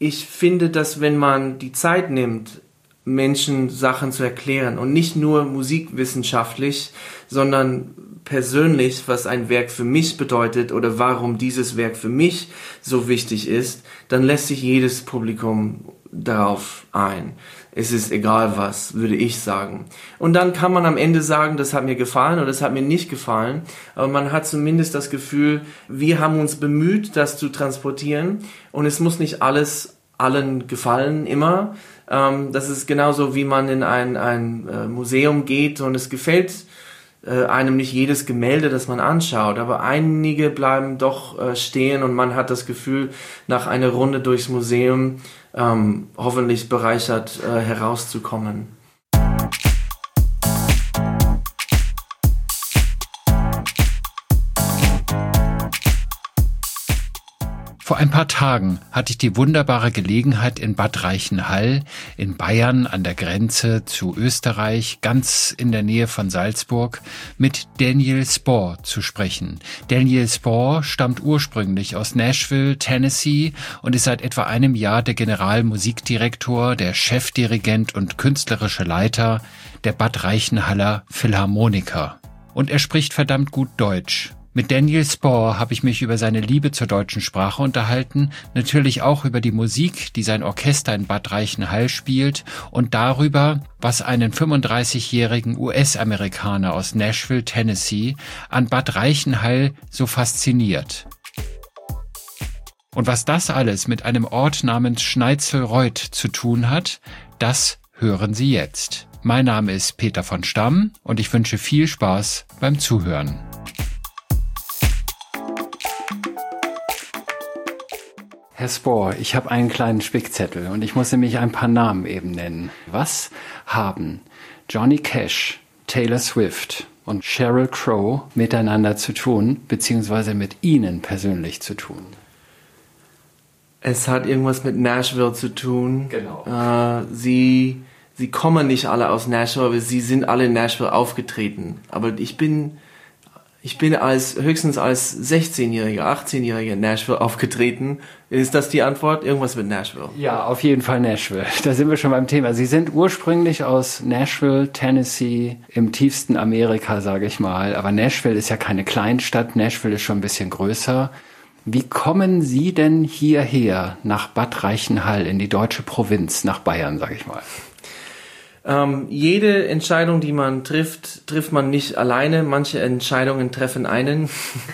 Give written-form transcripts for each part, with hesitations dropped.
ich finde, dass wenn man die Zeit nimmt, Menschen Sachen zu erklären und nicht nur musikwissenschaftlich, sondern persönlich, was ein Werk für mich bedeutet oder warum dieses Werk für mich so wichtig ist, dann lässt sich jedes Publikum darauf ein. Es ist egal was, würde ich sagen. Und dann kann man am Ende sagen, das hat mir gefallen oder das hat mir nicht gefallen. Aber man hat zumindest das Gefühl, wir haben uns bemüht, das zu transportieren. Und es muss nicht alles allen gefallen, immer. Das ist genauso, wie man in ein Museum geht und es gefällt einem nicht jedes Gemälde, das man anschaut, aber einige bleiben doch stehen und man hat das Gefühl, nach einer Runde durchs Museum hoffentlich bereichert herauszukommen. Vor ein paar Tagen hatte ich die wunderbare Gelegenheit, in Bad Reichenhall in Bayern an der Grenze zu Österreich, ganz in der Nähe von Salzburg, mit Daniel Spohr zu sprechen. Daniel Spohr stammt ursprünglich aus Nashville, Tennessee und ist seit etwa einem Jahr der Generalmusikdirektor, der Chefdirigent und künstlerische Leiter der Bad Reichenhaller Philharmoniker. Und er spricht verdammt gut Deutsch. Mit Daniel Spohr habe ich mich über seine Liebe zur deutschen Sprache unterhalten, natürlich auch über die Musik, die sein Orchester in Bad Reichenhall spielt und darüber, was einen 35-jährigen US-Amerikaner aus Nashville, Tennessee, an Bad Reichenhall so fasziniert. Und was das alles mit einem Ort namens Schneitzelreuth zu tun hat, das hören Sie jetzt. Mein Name ist Peter von Stamm und ich wünsche viel Spaß beim Zuhören. Herr Spohr, ich habe einen kleinen Spickzettel und ich muss nämlich ein paar Namen eben nennen. Was haben Johnny Cash, Taylor Swift und Sheryl Crow miteinander zu tun, beziehungsweise mit Ihnen persönlich zu tun? Es hat irgendwas mit Nashville zu tun. Genau. Sie kommen nicht alle aus Nashville, aber sie sind alle in Nashville aufgetreten. Aber ich bin höchstens als 16-Jähriger, 18-Jähriger in Nashville aufgetreten. Ist das die Antwort? Irgendwas mit Nashville? Ja, auf jeden Fall Nashville. Da sind wir schon beim Thema. Sie sind ursprünglich aus Nashville, Tennessee, im tiefsten Amerika, sage ich mal. Aber Nashville ist ja keine Kleinstadt. Nashville ist schon ein bisschen größer. Wie kommen Sie denn hierher, nach Bad Reichenhall, in die deutsche Provinz, nach Bayern, sage ich mal? Jede Entscheidung, die man trifft man nicht alleine. Manche Entscheidungen treffen einen.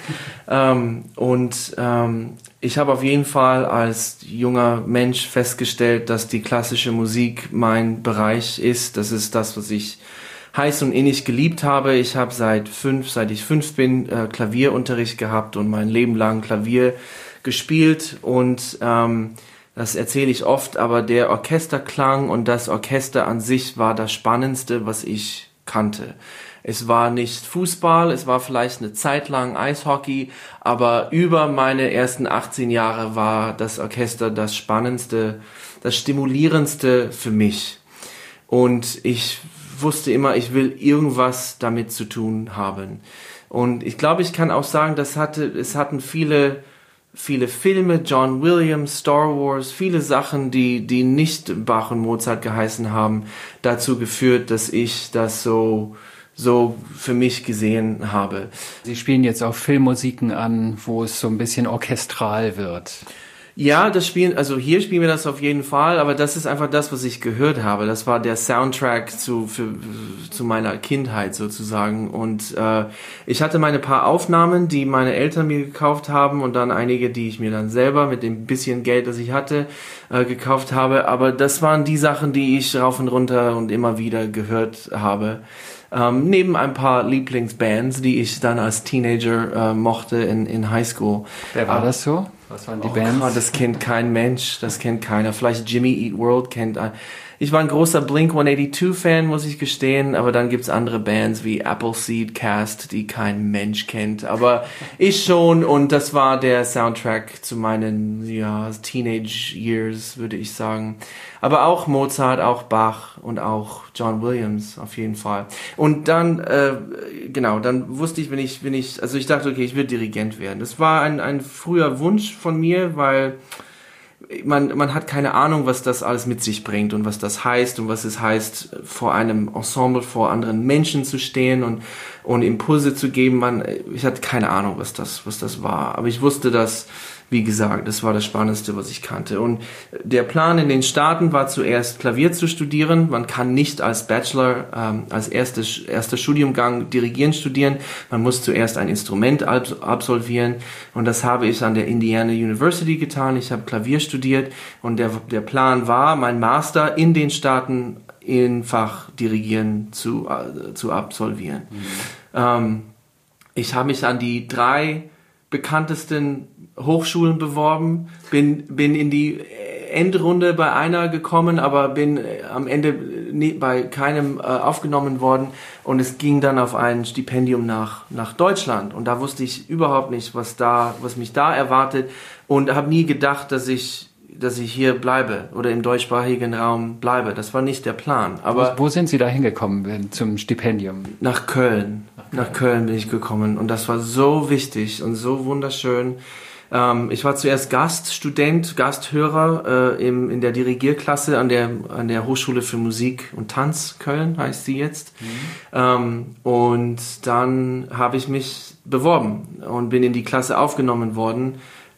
Ich habe auf jeden Fall als junger Mensch festgestellt, dass die klassische Musik mein Bereich ist. Das ist das, was ich heiß und innig geliebt habe. Ich habe seit ich 5 bin, Klavierunterricht gehabt und mein Leben lang Klavier gespielt und das erzähle ich oft, aber der Orchesterklang und das Orchester an sich war das Spannendste, was ich kannte. Es war nicht Fußball, es war vielleicht eine Zeit lang Eishockey, aber über meine ersten 18 Jahre war das Orchester das Spannendste, das Stimulierendste für mich. Und ich wusste immer, ich will irgendwas damit zu tun haben. Und ich glaube, ich kann auch sagen, es hatten viele Filme, John Williams, Star Wars, viele Sachen, die nicht Bach und Mozart geheißen haben, dazu geführt, dass ich das so für mich gesehen habe. Sie spielen jetzt auch Filmmusiken an, wo es so ein bisschen orchestral wird. Ja, hier spielen wir das auf jeden Fall, aber das ist einfach das, was ich gehört habe. Das war der Soundtrack zu meiner Kindheit sozusagen. Und ich hatte meine paar Aufnahmen, die meine Eltern mir gekauft haben und dann einige, die ich mir dann selber mit dem bisschen Geld, das ich hatte, gekauft habe. Aber das waren die Sachen, die ich rauf und runter und immer wieder gehört habe. Neben ein paar Lieblingsbands, die ich dann als Teenager mochte in Highschool. Wer war das so? Was waren die Bands? Gott, das kennt kein Mensch, das kennt keiner. Vielleicht Jimmy Eat World kennt. Ich war ein großer Blink-182-Fan, muss ich gestehen, aber dann gibt's andere Bands wie Appleseed Cast, die kein Mensch kennt, aber ich schon, und das war der Soundtrack zu meinen Teenage Years, würde ich sagen. Aber auch Mozart, auch Bach und auch John Williams auf jeden Fall. Und dann, dann wusste ich, ich dachte, okay, ich will Dirigent werden. Das war ein früher Wunsch von mir, weil man hat keine Ahnung, was das alles mit sich bringt und was das heißt und was es heißt, vor einem Ensemble, vor anderen Menschen zu stehen und Impulse zu geben. Ich hatte keine Ahnung, was das war. Aber ich wusste, dass, wie gesagt, das war das Spannendste, was ich kannte. Und der Plan in den Staaten war zuerst Klavier zu studieren. Man kann nicht als Bachelor, als erster Studiumgang Dirigieren studieren. Man muss zuerst ein Instrument absolvieren. Und das habe ich an der Indiana University getan. Ich habe Klavier studiert. Und der Plan war, mein Master in den Staaten in Fach Dirigieren zu absolvieren. Ich habe mich an die 3 bekanntesten Hochschulen beworben, bin in die Endrunde bei einer gekommen, aber bin am Ende bei keinem aufgenommen worden und es ging dann auf ein Stipendium nach Deutschland und da wusste ich überhaupt nicht, was mich da erwartet und habe nie gedacht, dass ich hier bleibe oder im deutschsprachigen Raum bleibe. Das war nicht der Plan. Aber wo sind Sie da hingekommen zum Stipendium? Nach Köln. Nach Köln bin ich gekommen und das war so wichtig und so wunderschön. Ich war zuerst Gasthörer in der Dirigierklasse an der Hochschule für Musik und Tanz Köln, heißt sie jetzt. Und dann habe ich mich beworben und bin in die Klasse aufgenommen worden.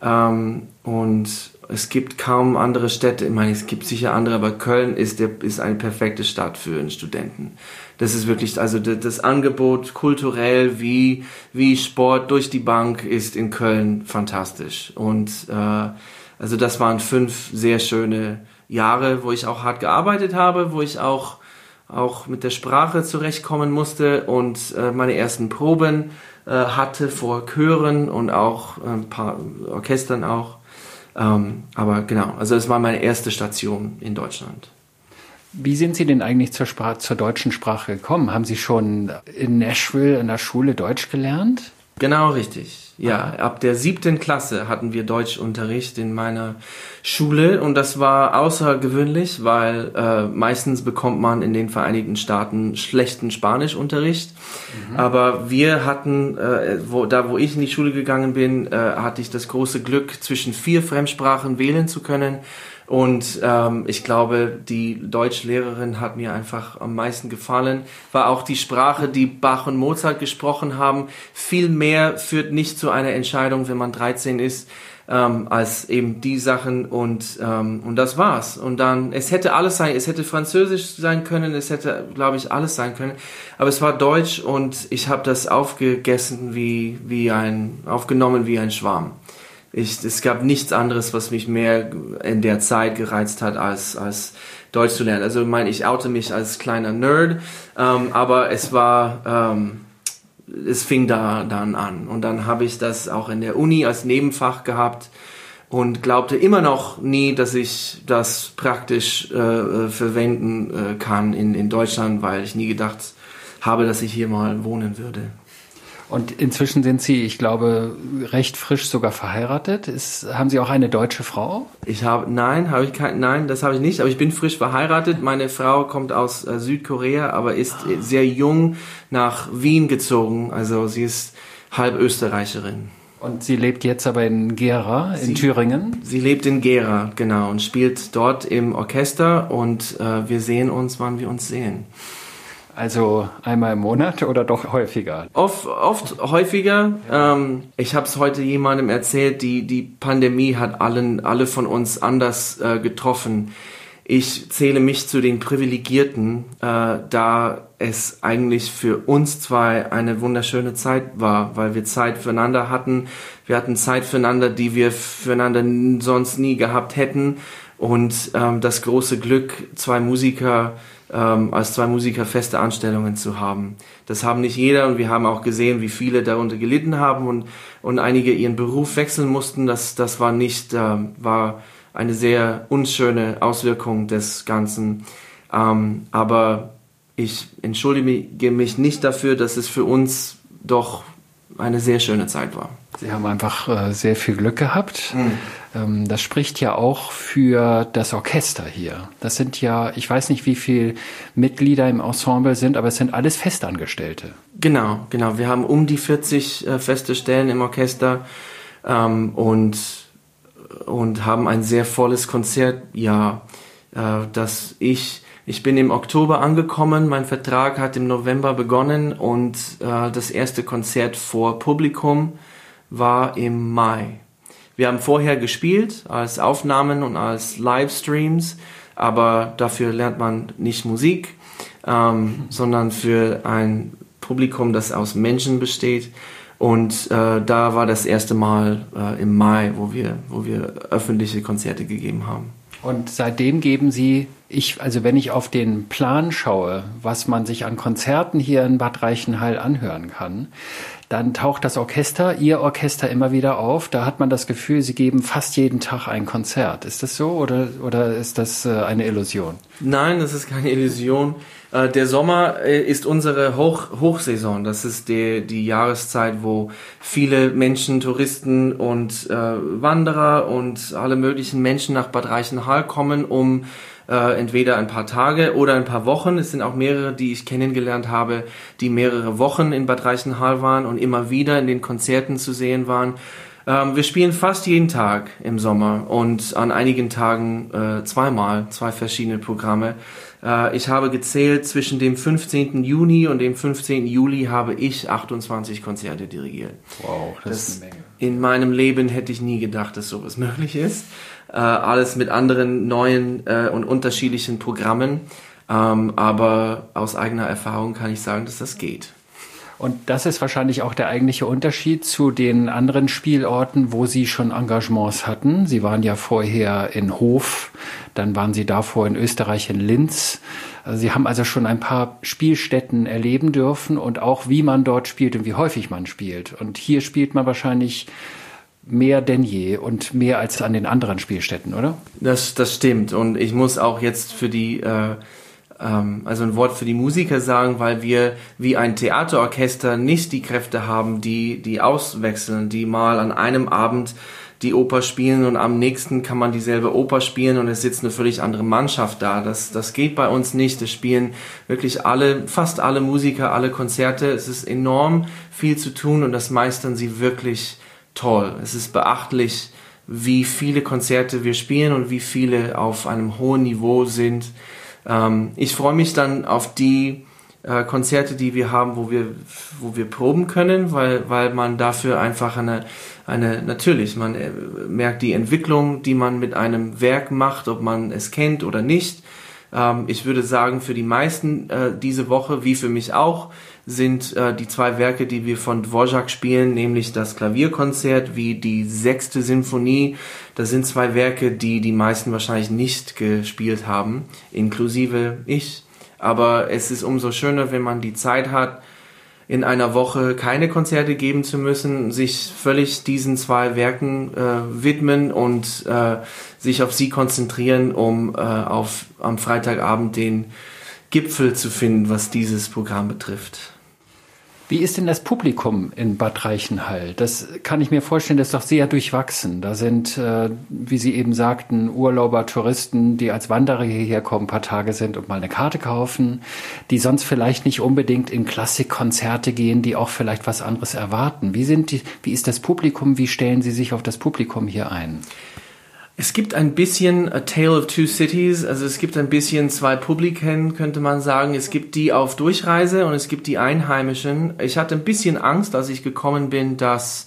Und es gibt kaum andere Städte, ich meine, es gibt sicher andere, aber Köln ist eine perfekte Stadt für einen Studenten. Das ist wirklich, also das Angebot kulturell wie Sport durch die Bank ist in Köln fantastisch. Und also das waren 5 sehr schöne Jahre, wo ich auch hart gearbeitet habe, wo ich auch mit der Sprache zurechtkommen musste und meine ersten Proben hatte vor Chören und auch ein paar Orchestern auch. Aber genau, also es war meine erste Station in Deutschland. Wie sind Sie denn eigentlich zur deutschen Sprache gekommen? Haben Sie schon in Nashville in der Schule Deutsch gelernt? Genau, richtig. Ja, ab der 7. Klasse hatten wir Deutschunterricht in meiner Schule und das war außergewöhnlich, weil meistens bekommt man in den Vereinigten Staaten schlechten Spanischunterricht. Aber wir hatten, wo ich in die Schule gegangen bin, hatte ich das große Glück, zwischen 4 Fremdsprachen wählen zu können. Und ich glaube, die Deutschlehrerin hat mir einfach am meisten gefallen. War auch die Sprache, die Bach und Mozart gesprochen haben. Viel mehr führt nicht zu einer Entscheidung, wenn man 13 ist, als eben die Sachen. Und das war's. Und dann, es hätte alles sein, es hätte Französisch sein können, es hätte, glaube ich, alles sein können. Aber es war Deutsch und ich habe das aufgenommen wie ein Schwarm. Es gab nichts anderes, was mich mehr in der Zeit gereizt hat, als Deutsch zu lernen. Also ich oute mich als kleiner Nerd, aber es fing dann an. Und dann habe ich das auch in der Uni als Nebenfach gehabt und glaubte immer noch nie, dass ich das praktisch verwenden kann in Deutschland, weil ich nie gedacht habe, dass ich hier mal wohnen würde. Und inzwischen sind Sie, ich glaube, recht frisch sogar verheiratet. Haben Sie auch eine deutsche Frau? Nein, das habe ich nicht. Aber ich bin frisch verheiratet. Meine Frau kommt aus Südkorea, aber ist sehr jung nach Wien gezogen. Also sie ist halb Österreicherin. Und sie lebt jetzt aber in Gera, in Thüringen? Sie lebt in Gera, genau, und spielt dort im Orchester. Und wir sehen uns, wann wir uns sehen. Also einmal im Monat oder doch häufiger? Oft häufiger. Ja. Ich habe es heute jemandem erzählt, die Pandemie hat alle von uns anders getroffen. Ich zähle mich zu den Privilegierten, da es eigentlich für uns 2 eine wunderschöne Zeit war, weil wir Zeit füreinander hatten. Wir hatten Zeit füreinander, die wir füreinander sonst nie gehabt hätten. Und das große Glück, als 2 Musiker feste Anstellungen zu haben. Das haben nicht jeder und wir haben auch gesehen, wie viele darunter gelitten haben und einige ihren Beruf wechseln mussten. Das war eine sehr unschöne Auswirkung des Ganzen. Aber ich entschuldige mich nicht dafür, dass es für uns doch eine sehr schöne Zeit war. Sie haben einfach sehr viel Glück gehabt. Das spricht ja auch für das Orchester hier. Das sind ja, ich weiß nicht, wie viele Mitglieder im Ensemble sind, aber es sind alles Festangestellte. Genau. Wir haben um die 40 feste Stellen im Orchester und und haben ein sehr volles Konzertjahr. Ich bin im Oktober angekommen, mein Vertrag hat im November begonnen und das erste Konzert vor Publikum war im Mai. Wir haben vorher gespielt als Aufnahmen und als Livestreams, aber dafür lernt man nicht Musik, sondern für ein Publikum, das aus Menschen besteht. Und da war das erste Mal im Mai, wo wir öffentliche Konzerte gegeben haben. Und seitdem geben Sie, wenn ich auf den Plan schaue, was man sich an Konzerten hier in Bad Reichenhall anhören kann, dann taucht das Orchester, Ihr Orchester, immer wieder auf. Da hat man das Gefühl, Sie geben fast jeden Tag ein Konzert. Ist das so oder ist das eine Illusion? Nein, das ist keine Illusion. Der Sommer ist unsere Hochsaison. Das ist die Jahreszeit, wo viele Menschen, Touristen und Wanderer und alle möglichen Menschen nach Bad Reichenhall kommen, um entweder ein paar Tage oder ein paar Wochen. Es sind auch mehrere, die ich kennengelernt habe, die mehrere Wochen in Bad Reichenhall waren und immer wieder in den Konzerten zu sehen waren. Wir spielen fast jeden Tag im Sommer und an einigen Tagen zwei verschiedene Programme. Ich habe gezählt, zwischen dem 15. Juni und dem 15. Juli habe ich 28 Konzerte dirigiert. Wow, das ist eine Menge. In meinem Leben hätte ich nie gedacht, dass sowas möglich ist. Alles mit anderen neuen und unterschiedlichen Programmen. Aber aus eigener Erfahrung kann ich sagen, dass das geht. Und das ist wahrscheinlich auch der eigentliche Unterschied zu den anderen Spielorten, wo Sie schon Engagements hatten. Sie waren ja vorher in Hof, dann waren Sie davor in Österreich in Linz. Sie haben also schon ein paar Spielstätten erleben dürfen und auch, wie man dort spielt und wie häufig man spielt. Und hier spielt man wahrscheinlich mehr denn je und mehr als an den anderen Spielstätten, oder? Das stimmt. Und ich muss auch jetzt für die also ein Wort für die Musiker sagen, weil wir wie ein Theaterorchester nicht die Kräfte haben, die auswechseln, die mal an einem Abend die Oper spielen und am nächsten kann man dieselbe Oper spielen und es sitzt eine völlig andere Mannschaft da. Das geht bei uns nicht. Es spielen wirklich fast alle Musiker, alle Konzerte. Es ist enorm viel zu tun und das meistern sie wirklich toll. Es ist beachtlich, wie viele Konzerte wir spielen und wie viele auf einem hohen Niveau sind. Ich freue mich dann auf die Konzerte, die wir haben, wo wir proben können, weil man dafür einfach natürlich, man merkt die Entwicklung, die man mit einem Werk macht, ob man es kennt oder nicht. Ich würde sagen, für die meisten diese Woche, wie für mich auch, sind die zwei Werke, die wir von Dvorak spielen, nämlich das Klavierkonzert wie die 6. Sinfonie. Das sind zwei Werke, die meisten wahrscheinlich nicht gespielt haben, inklusive ich. Aber es ist umso schöner, wenn man die Zeit hat, in einer Woche keine Konzerte geben zu müssen, sich völlig diesen zwei Werken widmen und sich auf sie konzentrieren, um am Freitagabend den Gipfel zu finden, was dieses Programm betrifft. Wie ist denn das Publikum in Bad Reichenhall? Das kann ich mir vorstellen, das ist doch sehr durchwachsen. Da sind, wie Sie eben sagten, Urlauber, Touristen, die als Wanderer hierher kommen, ein paar Tage sind und mal eine Karte kaufen, die sonst vielleicht nicht unbedingt in Klassikkonzerte gehen, die auch vielleicht was anderes erwarten. Wie ist das Publikum? Wie stellen Sie sich auf das Publikum hier ein? Es gibt ein bisschen A Tale of Two Cities, also es gibt ein bisschen zwei Publiken, könnte man sagen. Es gibt die auf Durchreise und es gibt die Einheimischen. Ich hatte ein bisschen Angst, als ich gekommen bin, dass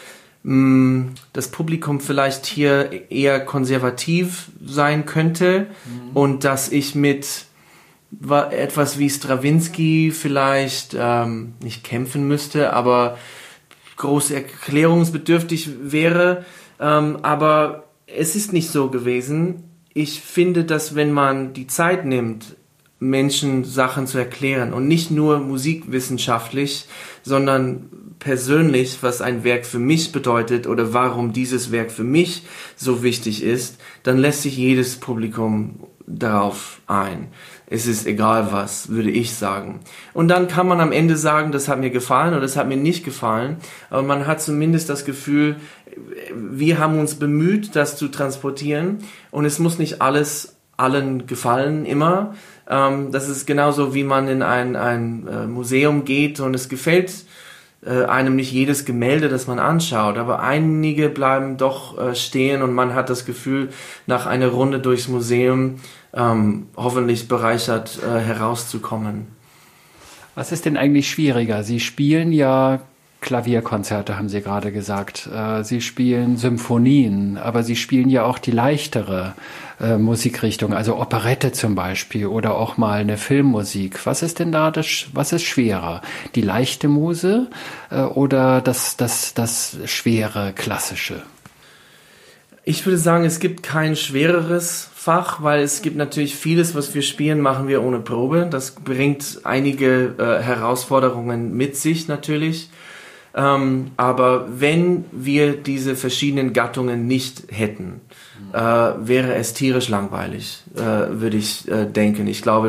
das Publikum vielleicht hier eher konservativ sein könnte und dass ich mit etwas wie Stravinsky vielleicht nicht kämpfen müsste, aber groß erklärungsbedürftig wäre. Aber es ist nicht so gewesen. Ich finde, dass wenn man die Zeit nimmt, Menschen Sachen zu erklären und nicht nur musikwissenschaftlich, sondern persönlich, was ein Werk für mich bedeutet oder warum dieses Werk für mich so wichtig ist, dann lässt sich jedes Publikum darauf ein. Es ist egal was, würde ich sagen. Und dann kann man am Ende sagen, das hat mir gefallen oder das hat mir nicht gefallen, aber man hat zumindest das Gefühl, wir haben uns bemüht, das zu transportieren und es muss nicht alles allen gefallen immer. Das ist genauso, wie man in ein Museum geht und es gefällt einem nicht jedes Gemälde, das man anschaut, aber einige bleiben doch stehen und man hat das Gefühl, nach einer Runde durchs Museum hoffentlich bereichert herauszukommen. Was ist denn eigentlich schwieriger? Sie spielen ja Klavierkonzerte, haben Sie gerade gesagt. Sie spielen Symphonien, aber Sie spielen ja auch die leichtere Musikrichtung, also Operette zum Beispiel oder auch mal eine Filmmusik. Was ist denn da was ist schwerer? Die leichte Muse oder das schwere Klassische? Ich würde sagen, es gibt kein schwereres Fach, weil es gibt natürlich vieles, was wir spielen, machen wir ohne Probe. Das bringt einige Herausforderungen mit sich natürlich. Aber wenn wir diese verschiedenen Gattungen nicht hätten, wäre es tierisch langweilig, würde ich denken. Ich glaube,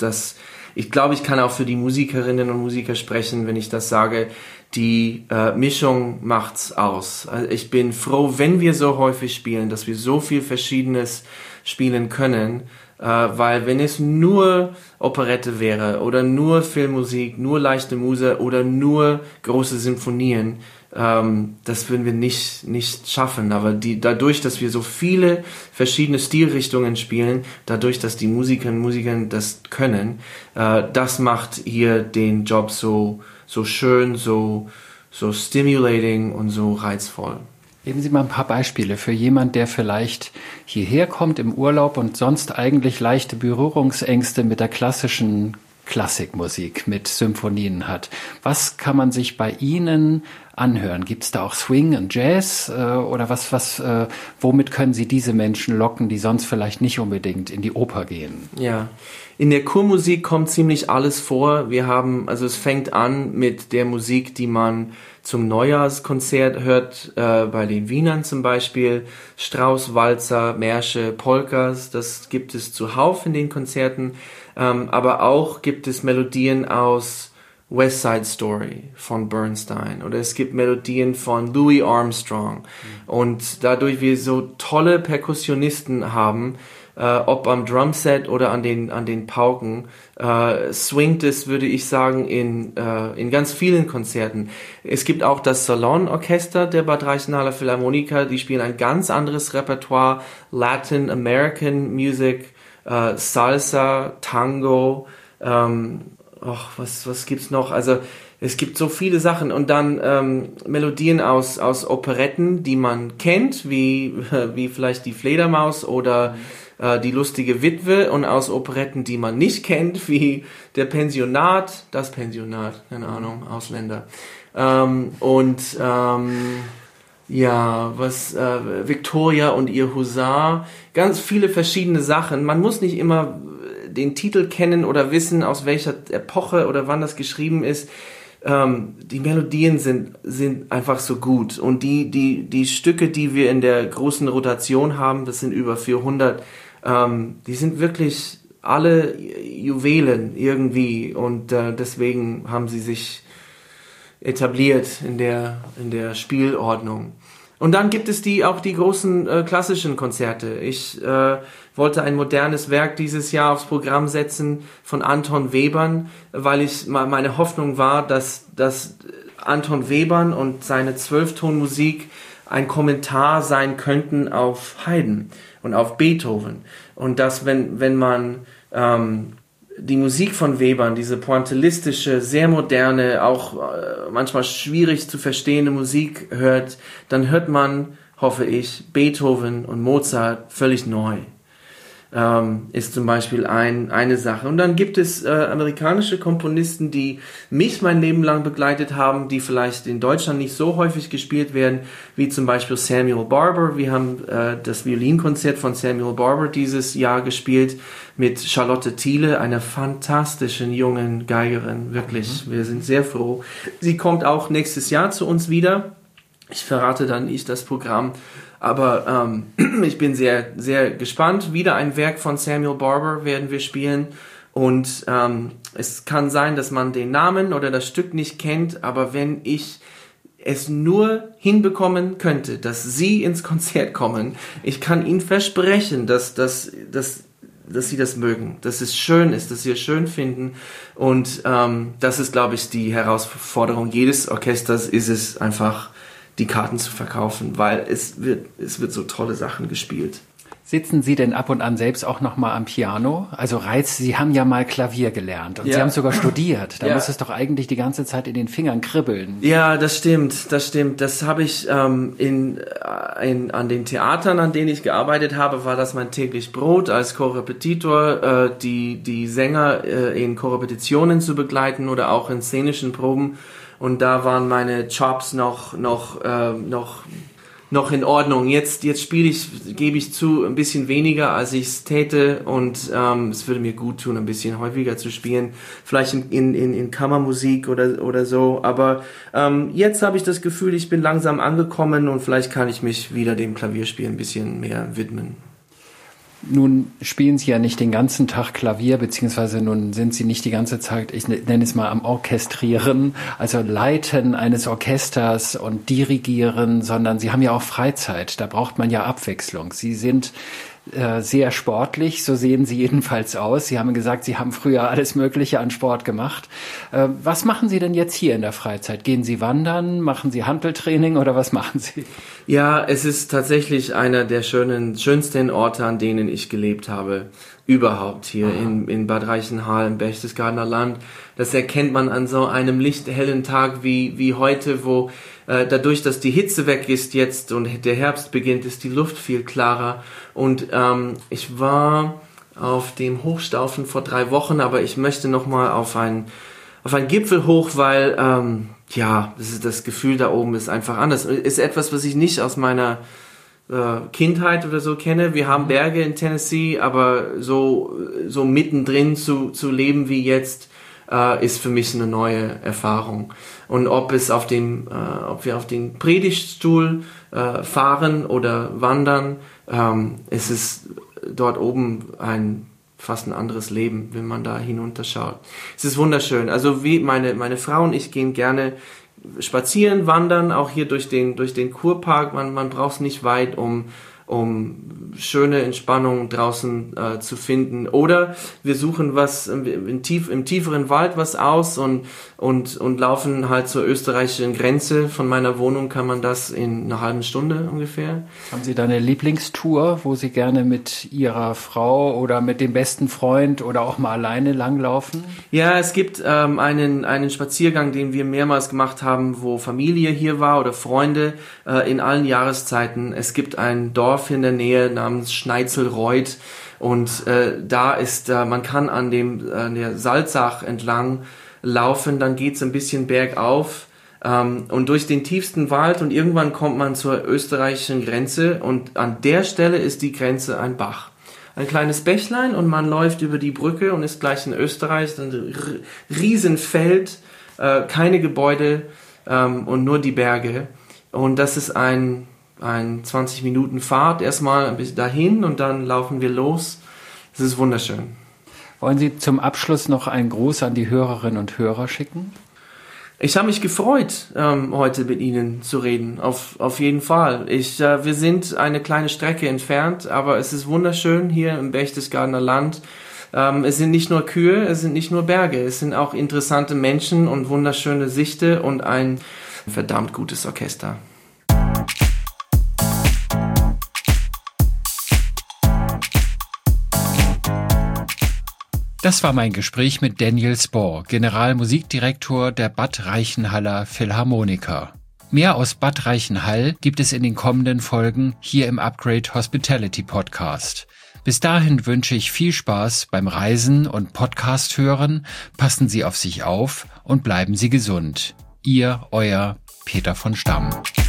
ich kann auch für die Musikerinnen und Musiker sprechen, wenn ich das sage. Die Mischung macht's aus. Also ich bin froh, wenn wir so häufig spielen, dass wir so viel Verschiedenes spielen können, weil wenn es nur Operette wäre oder nur Filmmusik, nur leichte Muse oder nur große Symphonien, das würden wir nicht schaffen. Aber dadurch, dass wir so viele verschiedene Stilrichtungen spielen, dadurch, dass die Musikerinnen und Musiker das können, das macht hier den Job so schön, so stimulating und so reizvoll. Geben Sie mal ein paar Beispiele für jemand, der vielleicht hierher kommt im Urlaub und sonst eigentlich leichte Berührungsängste mit der klassischen Klassikmusik, mit Symphonien hat. Was kann man sich bei Ihnen anhören? Gibt es da auch Swing und Jazz oder womit können Sie diese Menschen locken, die sonst vielleicht nicht unbedingt in die Oper gehen? Ja, in der Chormusik kommt ziemlich alles vor. Es fängt an mit der Musik, die man zum Neujahrskonzert hört, bei den Wienern zum Beispiel. Strauss, Walzer, Märsche, Polkas, das gibt es zuhauf in den Konzerten. Aber auch gibt es Melodien aus West Side Story von Bernstein oder es gibt Melodien von Louis Armstrong. Und dadurch wir so tolle Perkussionisten haben, ob am Drumset oder an den Pauken, swingt es, würde ich sagen, in ganz vielen Konzerten. Es gibt auch das Salonorchester der Bad Reichenhaller Philharmoniker, die spielen ein ganz anderes Repertoire, Latin American Music, Salsa, Tango, was gibt's noch? Also es gibt so viele Sachen und dann Melodien aus Operetten, die man kennt, wie vielleicht die Fledermaus oder die lustige Witwe und aus Operetten, die man nicht kennt, wie das Pensionat, keine Ahnung, Ausländer. Victoria und ihr Husar, ganz viele verschiedene Sachen. Man muss nicht immer den Titel kennen oder wissen, aus welcher Epoche oder wann das geschrieben ist. Die Melodien sind einfach so gut und die Stücke, die wir in der großen Rotation haben, das sind über 400, die sind wirklich alle Juwelen irgendwie und deswegen haben sie sich etabliert in der Spielordnung. Und dann gibt es auch die großen klassischen Konzerte. Ich wollte ein modernes Werk dieses Jahr aufs Programm setzen von Anton Webern, weil meine Hoffnung war, dass Anton Webern und seine 12-Ton-Musik ein Kommentar sein könnten auf Haydn und auf Beethoven. Und dass, wenn man die Musik von Webern, diese pointillistische, sehr moderne, auch manchmal schwierig zu verstehende Musik hört, dann hört man, hoffe ich, Beethoven und Mozart völlig neu. Ist zum Beispiel eine Sache. Und dann gibt es amerikanische Komponisten, die mich mein Leben lang begleitet haben, die vielleicht in Deutschland nicht so häufig gespielt werden, wie zum Beispiel Samuel Barber. Wir haben das Violinkonzert von Samuel Barber dieses Jahr gespielt mit Charlotte Thiele, einer fantastischen jungen Geigerin. Wirklich, wir sind sehr froh. Sie kommt auch nächstes Jahr zu uns wieder. Ich verrate dann nicht das Programm. Aber ich bin sehr, sehr gespannt. Wieder ein Werk von Samuel Barber werden wir spielen. Und es kann sein, dass man den Namen oder das Stück nicht kennt. Aber wenn ich es nur hinbekommen könnte, dass Sie ins Konzert kommen, ich kann Ihnen versprechen, dass sie das mögen, dass es schön ist, dass sie es schön finden. Und das ist, glaube ich, die Herausforderung jedes Orchesters, ist es einfach, die Karten zu verkaufen, weil es wird so tolle Sachen gespielt. Sitzen Sie denn ab und an selbst auch noch mal am Piano? Also Sie haben ja mal Klavier gelernt und Sie haben sogar studiert. Da muss es doch eigentlich die ganze Zeit in den Fingern kribbeln. Ja, das stimmt. Das habe ich an den Theatern, an denen ich gearbeitet habe, war das mein täglich Brot als Korrepetitor, die Sänger in Korrepetitionen zu begleiten oder auch in szenischen Proben. Und da waren meine Chops noch in Ordnung. Jetzt gebe ich zu, ein bisschen weniger, als ich es täte, und es würde mir gut tun, ein bisschen häufiger zu spielen, vielleicht in Kammermusik oder so, aber jetzt habe ich das Gefühl, ich bin langsam angekommen und vielleicht kann ich mich wieder dem Klavierspielen ein bisschen mehr widmen. Nun spielen Sie ja nicht den ganzen Tag Klavier, beziehungsweise nun sind Sie nicht die ganze Zeit, ich nenne es mal, am Orchestrieren, also Leiten eines Orchesters und Dirigieren, sondern Sie haben ja auch Freizeit, da braucht man ja Abwechslung. Sie sind sehr sportlich, so sehen Sie jedenfalls aus. Sie haben gesagt, Sie haben früher alles Mögliche an Sport gemacht. Was machen Sie denn jetzt hier in der Freizeit? Gehen Sie wandern? Machen Sie Hanteltraining oder was machen Sie? Ja, es ist tatsächlich einer der schönsten Orte, an denen ich gelebt habe, überhaupt hier in Bad Reichenhall im Berchtesgadener Land. Das erkennt man an so einem lichthellen Tag wie heute, wo dadurch, dass die Hitze weg ist jetzt und der Herbst beginnt, ist die Luft viel klarer. Und ich war auf dem Hochstaufen vor 3 Wochen, aber ich möchte nochmal auf einen Gipfel hoch, weil das Gefühl da oben ist einfach anders. Ist etwas, was ich nicht aus meiner Kindheit oder so kenne. Wir haben Berge in Tennessee, aber so mittendrin zu leben wie jetzt, ist für mich eine neue Erfahrung. Und ob wir auf den Predigtstuhl fahren oder wandern, ist es dort oben fast ein anderes Leben, wenn man da hinunterschaut. Es ist wunderschön. Also wie meine Frau und ich gehen gerne spazieren, wandern, auch hier durch den Kurpark. Man braucht es nicht weit, um schöne Entspannung draußen zu finden. Oder wir suchen was im tieferen Wald was aus und laufen halt zur österreichischen Grenze. Von meiner Wohnung kann man das in einer halben Stunde ungefähr. Haben Sie da eine Lieblingstour, wo Sie gerne mit Ihrer Frau oder mit dem besten Freund oder auch mal alleine langlaufen? Ja, es gibt einen Spaziergang, den wir mehrmals gemacht haben, wo Familie hier war oder Freunde in allen Jahreszeiten. Es gibt ein Dorf in der Nähe namens Schneitzelreuth und da ist man kann an der Salzach entlang laufen, dann geht's ein bisschen bergauf und durch den tiefsten Wald und irgendwann kommt man zur österreichischen Grenze und an der Stelle ist die Grenze ein Bach. Ein kleines Bächlein und man läuft über die Brücke und ist gleich in Österreich, ein Riesenfeld, keine Gebäude und nur die Berge und das ist ein 20 Minuten Fahrt erstmal ein bisschen dahin und dann laufen wir los. Es ist wunderschön. Wollen Sie zum Abschluss noch einen Gruß an die Hörerinnen und Hörer schicken? Ich habe mich gefreut, heute mit Ihnen zu reden, auf jeden Fall. Wir sind eine kleine Strecke entfernt, aber es ist wunderschön hier im Berchtesgadener Land. Es sind nicht nur Kühe, es sind nicht nur Berge, es sind auch interessante Menschen und wunderschöne Sichte und ein verdammt gutes Orchester. Das war mein Gespräch mit Daniel Spohr, Generalmusikdirektor der Bad Reichenhaller Philharmoniker. Mehr aus Bad Reichenhall gibt es in den kommenden Folgen hier im Upgrade Hospitality Podcast. Bis dahin wünsche ich viel Spaß beim Reisen und Podcast hören. Passen Sie auf sich auf und bleiben Sie gesund. Ihr, euer Peter von Stamm.